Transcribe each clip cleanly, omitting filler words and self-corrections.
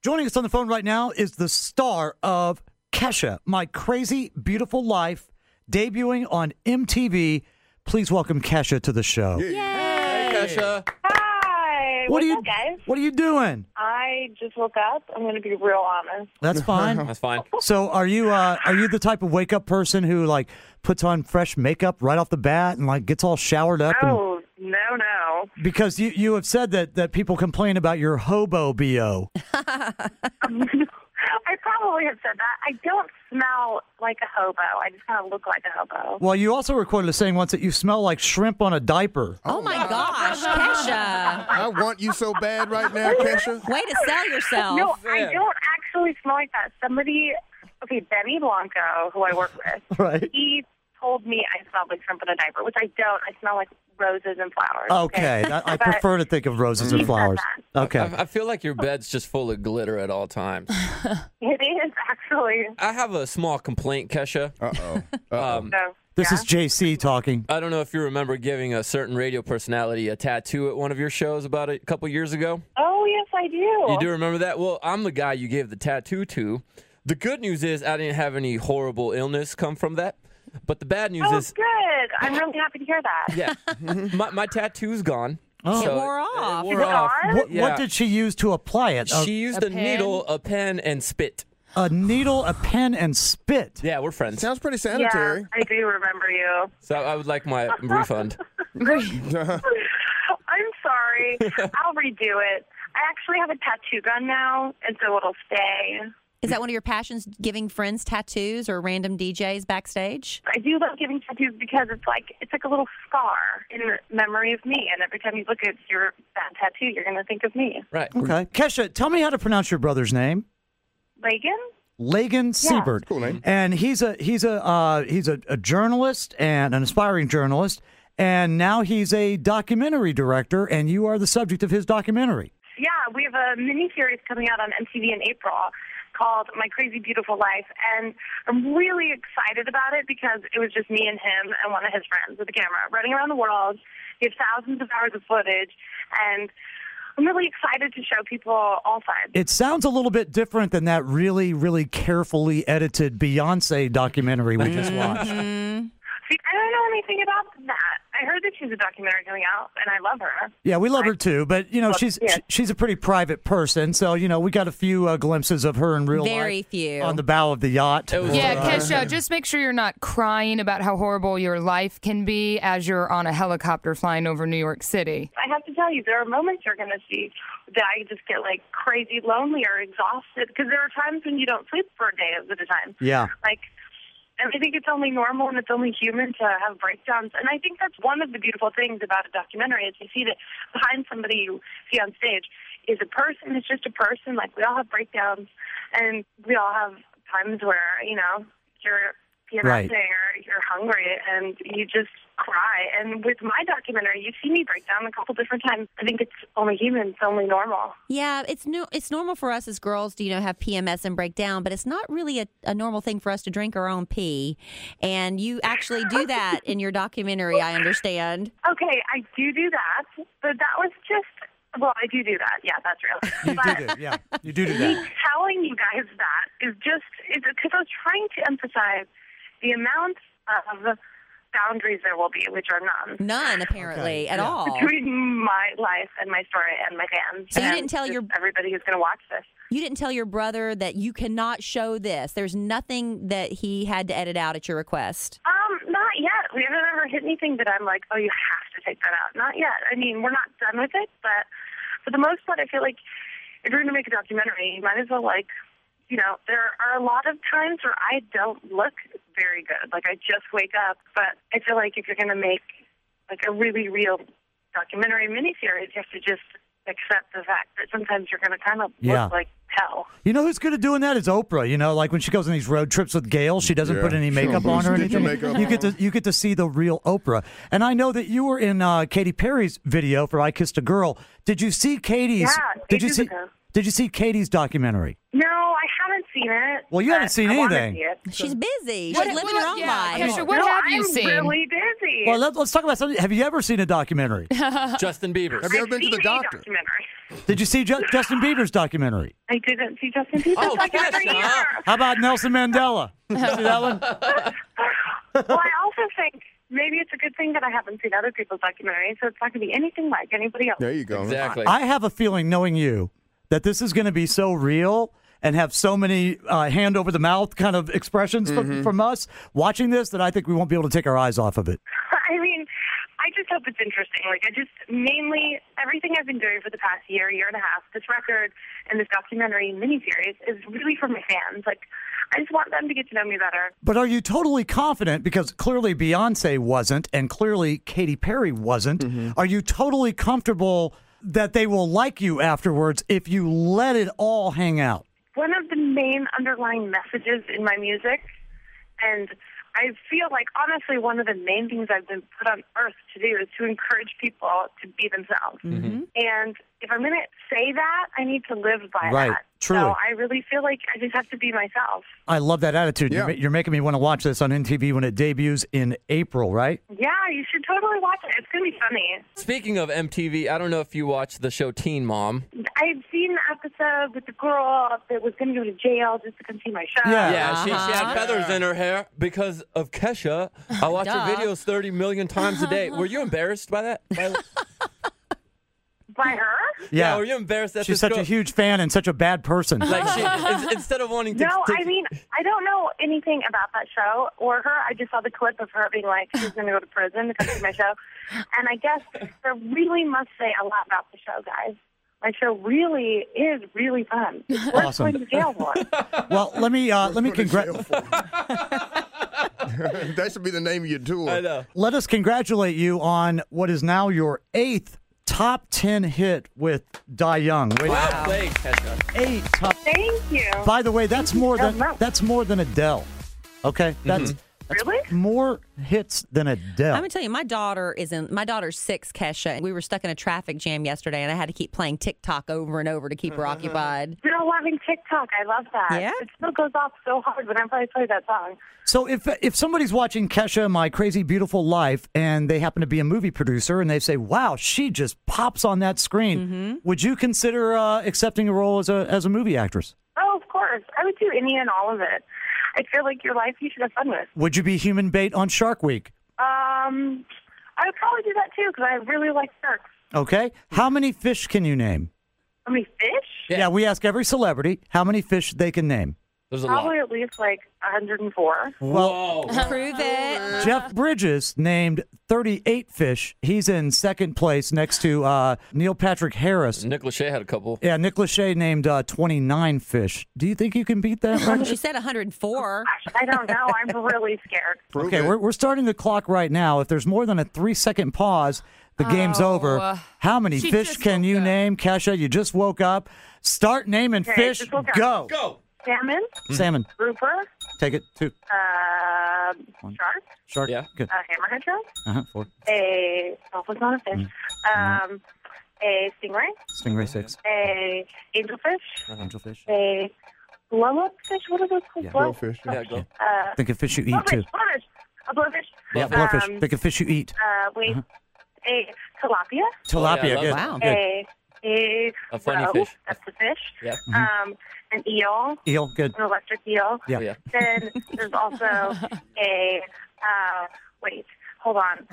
Joining us on the phone right now is the star of Kesha, My Crazy Beautiful Life, debuting on MTV. Please welcome Kesha to the show. Yay! Hey, Kesha. Hi. What's up, guys? What are you doing? I just woke up. I'm going to be real honest. That's fine. That's fine. So are you the type of wake up person who like puts on fresh makeup right off the bat and like gets all showered up? Oh, no. Because you have said that people complain about your hobo BO. I probably have said that. I don't smell like a hobo. I just kind of look like a hobo. Well, you also recorded a saying once that you smell like shrimp on a diaper. Oh my gosh, Kesha. I want you so bad right now, Kesha. Way to sell yourself. No, I don't actually smell like that. Benny Blanco, who I work with, Right. he told me I smelled like shrimp in a diaper, which I don't. I smell like roses and flowers. Okay, I But prefer to think of roses and he said flowers. that. Okay. I feel like your bed's just full of glitter at all times. It is, actually. I have a small complaint, Kesha. Uh-oh. So, This yeah. is JC talking. I don't know if you remember giving a certain radio personality a tattoo at one of your shows about a couple years ago. Oh, yes, I do. You do remember that? Well, I'm the guy you gave the tattoo to. The good news is I didn't have any horrible illness come from that. But the bad news Oh, is, good. I'm really happy to hear that. yeah, my tattoo's gone. Oh. It wore off. It wore Is it off. gone? What Yeah. did she use to apply it? She used a needle, a pen, and spit. A needle, a pen, and spit. Yeah, we're friends. Sounds pretty Yeah, sanitary. I do remember you. So I would like my refund. I'm sorry. I'll redo it. I actually have a tattoo gun now, and so it'll stay. Is that one of your passions, giving friends tattoos or random DJs backstage? I do love giving tattoos because it's like a little scar in memory of me, and every time you look at that tattoo, you're going to think of me. Right. Okay. Kesha, tell me how to pronounce your brother's name. Lagan? Lagan Siebert. Cool name. And he's a journalist and an aspiring journalist, and now he's a documentary director, and you are the subject of his documentary. Yeah, we have a mini-series coming out on MTV in April called My Crazy Beautiful Life, and I'm really excited about it because it was just me and him and one of his friends with a camera running around the world. We have thousands of hours of footage, and I'm really excited to show people all sides. It sounds a little bit different than that really, really carefully edited Beyonce documentary we just watched. See, I don't know anything about that. I heard that she's a documentary coming out, and I love her. Yeah, we love her too, but she's a pretty private person, so we got a few glimpses of her in real life. Very few. On the bow of the yacht. It was- Yeah, Kesha, just make sure you're not crying about how horrible your life can be as you're on a helicopter flying over New York City. I have to tell you, there are moments you're going to see that I just get like crazy lonely or exhausted because there are times when you don't sleep for a day at a time. Yeah. And I think it's only normal and it's only human to have breakdowns. And I think that's one of the beautiful things about a documentary is you see that behind somebody you see on stage is a person. It's just a person. Like, we all have breakdowns and we all have times where, you're PMSing Right. or you're hungry and you just cry. And with my documentary, you see me break down a couple different times. I think it's only human. It's only normal. Yeah, it's normal for us as girls to have PMS and break down, but it's not really a normal thing for us to drink our own pee. And you actually do that in your documentary, I understand. Okay, I do that, but that was just... Well, I do that. Yeah, that's real. You do Me that. telling you guys that is just because I was trying to emphasize the amount of boundaries there will be, which are none. None, apparently, at all. Between my life and my story and my fans. So you and didn't tell just your- everybody who's going to watch this. You didn't tell your brother that you cannot show this. There's nothing that he had to edit out at your request. Not yet. We haven't ever hit anything that I'm like, oh, you have to take that out. Not yet. I mean, we're not done with it, but for the most part, I feel like if you're going to make a documentary, you might as well, there are a lot of times where I don't look very good. Like, I just wake up. But I feel like if you're going to make, a really real documentary miniseries, you have to just accept the fact that sometimes you're going to kind of Yeah. look like hell. You know who's good at doing that is Oprah. Like when she goes on these road trips with Gail, she doesn't Yeah, put any she makeup don't on or put your anything. makeup You get to see the real Oprah. And I know that you were in Katy Perry's video for I Kissed a Girl. Did you see Katie's? Yeah, ages ago. Did you see Katie's documentary? No, I haven't seen it. Well, you haven't but seen I wanna anything. see it. She's busy. What- She's living what- her own yeah, life. Kesha, what No, have you I'm seen? really busy. Well, let's talk about something. Have you ever seen a documentary? Justin Bieber. Have you ever been to the TV doctor? documentary. Did you see Justin Bieber's documentary? I didn't see Justin Bieber's Oh, documentary Kesha. either. How about Nelson Mandela? Did you see that one? Well, I also think maybe it's a good thing that I haven't seen other people's documentaries, so it's not going to be anything like anybody else. There you go. Exactly. I have a feeling, knowing you, that this is going to be so real and have so many hand over the mouth kind of expressions from us watching this that I think we won't be able to take our eyes off of it. I mean, I just hope it's interesting. Like, mainly everything I've been doing for the past year and a half, this record and this documentary miniseries is really for my fans. Like, I just want them to get to know me better. But are you totally confident, because clearly Beyonce wasn't and clearly Katy Perry wasn't, are you totally comfortable that they will like you afterwards if you let it all hang out? One of the main underlying messages in my music, and I feel like, honestly, one of the main things I've been put on earth to do is to encourage people to be themselves. And if I'm going to say that, I need to live by that. Truly. So I really feel like I just have to be myself. I love that attitude. Yeah. You're making me want to watch this on NTV when it debuts in April, right? Yeah, you should totally watch it. It's going to be funny. Speaking of MTV, I don't know if you watched the show Teen Mom. I've seen the episode with the girl that was going to go to jail just to come see my show. Yeah. Yeah, she had feathers in her hair because of Kesha. I watch her Duh. videos 30 million times a day. Were you embarrassed by that? By her? Yeah. Were you embarrassed that She's this such girl, a huge fan and such a bad person. like instead of wanting to No, take, I mean, I don't know anything about that show or her. I just saw the clip of her being like, she's going to go to prison to come see my show. And I guess that really must say a lot about the show, guys. My show really is really fun. It's worth Awesome. going to jail for. Well, let me congratulate. That should be the name of your tour. I know. Let us congratulate you on what is now your 8th top 10 hit with Die Young. Wait, Wow. Play, Kesha. 8 top. Thank you. By the way, that's more so than much. Adele. Okay, that's Really? more hits than Adele. I'm gonna tell you, my daughter's 6, Kesha, and we were stuck in a traffic jam yesterday, and I had to keep playing TikTok over and over to keep her occupied. Still loving TikTok. I love that. Yeah? It still goes off so hard whenever I play that song. So if somebody's watching Kesha, My Crazy Beautiful Life, and they happen to be a movie producer, and they say, "Wow, she just pops on that screen," would you consider accepting a role as a movie actress? Oh, of course. I would do any and all of it. I feel like your life you should have fun with. Would you be human bait on Shark Week? I would probably do that too because I really like sharks. Okay. How many fish can you name? How many fish? Yeah, we ask every celebrity how many fish they can name. There's a Probably lot. at least like 104. Whoa. Prove it. Jeff Bridges named 38 fish. He's in second place next to Neil Patrick Harris. Nick Lachey had a couple. Yeah, Nick Lachey named 29 fish. Do you think you can beat that? Right? She said 104. I don't know. I'm really scared. Prove Okay, it. we're starting the clock right now. If there's more than a 3-second pause, the game's over. How many she fish just can woke you up. name? Kesha, you just woke up. Start naming Okay, fish. just woke up. Go. Go. Salmon, Salmon. grouper, Take it. 2. shark, Shark. Yeah. Good. hammerhead shark, 4. dolphin's not a fish, a stingray, Stingray 6. a angelfish, Angelfish. a blowup fish. What are those called? Blowfish. Yeah, go. Think of fish you eat too. Blowfish, a blowfish. Yeah, blowfish. Think of fish you eat. Wait, a tilapia, Tilapia. yeah, I Good. love Wow. Good. a funny roe, fish. that's the fish. Yeah. An eel, Eel. Good. an electric eel. Yeah. Oh, yeah. Then there's also a wait, hold on.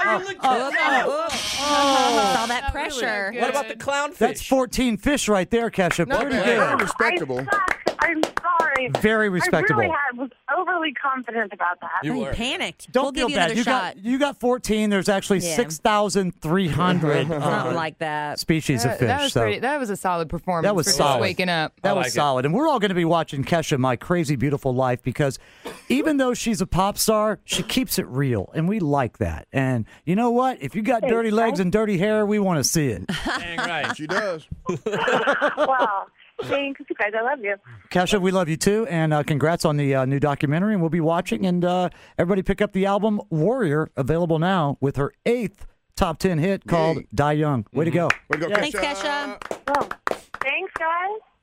All that pressure. Really good. What about the clownfish? That's 14 fish right there, Kesha. Not Pretty bad. good. Very respectable. I suck. I'm sorry. Very respectable. I really was overly confident about that. You You were. panicked. Don't we'll feel give you bad. another shot. You got 14. There's actually Yeah. 6,300 Something like that. species of fish. That was so pretty. That was a solid performance. That was for just solid. waking up. that I was like it. solid. And we're all going to be watching Kesha, My Crazy Beautiful Life, because even though she's a pop star, she keeps it real. And we like that. And you know what? If you got dirty legs and dirty hair, we want to see it. Dang right. She does. Wow. Thanks, you guys. I love you. Kesha, we love you too. And congrats on the new documentary. And we'll be watching. And everybody pick up the album Warrior, available now with her 8th top 10 hit called Yay. Die Young. Way to go. Way to go, Thanks, Kesha. Oh, thanks, guys.